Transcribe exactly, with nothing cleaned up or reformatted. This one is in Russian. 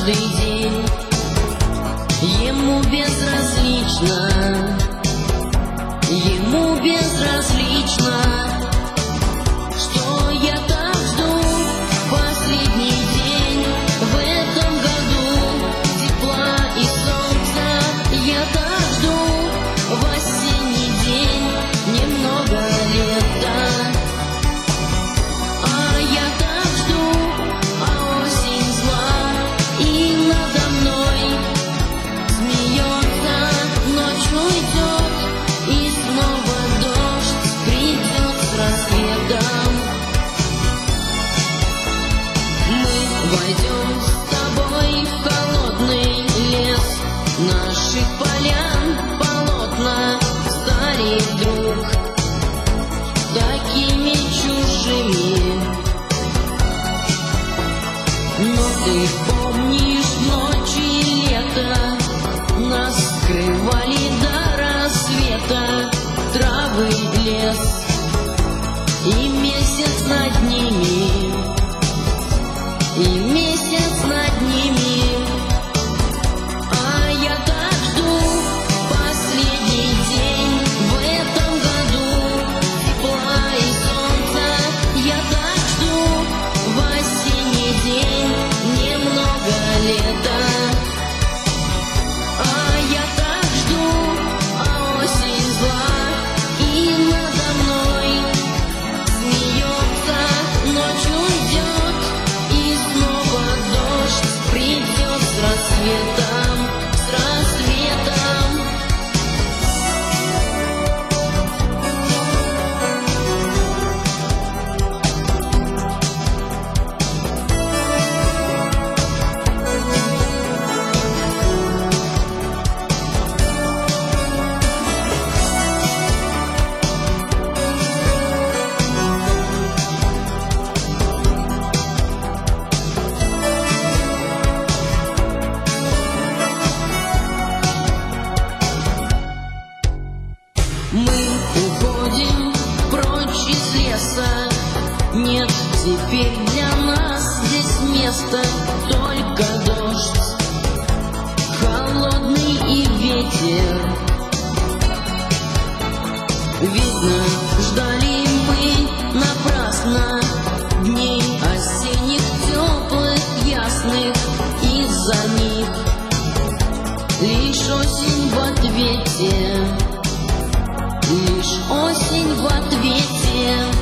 каждый день. Ему безразлично, ему безразлично, что я так жду последний день в этом году. Тепла и солнца я так жду в осенний день, немного лета. А я так жду, а осень зла и надо мной смеется. Ночь уйдет и снова дождь придет с рассветом. Мы войдем с тобой в холодный лес наших полян, полотна стали вдруг такими чужими. Но ты помнишь ночи лета, нас скрывали до рассвета травы, лес и месяц над ними, и месяц над ними. А я так жду последний день в этом году. Тепла и солнца я так жду в осенний день, немного лета. А я так жду, а осень зла и надо мной смеется. Ночь уйдет и снова дождь придет с рассветом, с рассветом. Мы уходим прочь из леса, нет теперь для нас здесь места, только дождь, холодный и ветер. Видно, ждали мы напрасно дней осенних, теплых, ясных, из-за них лишь осень в ответе. Лишь осень в ответе.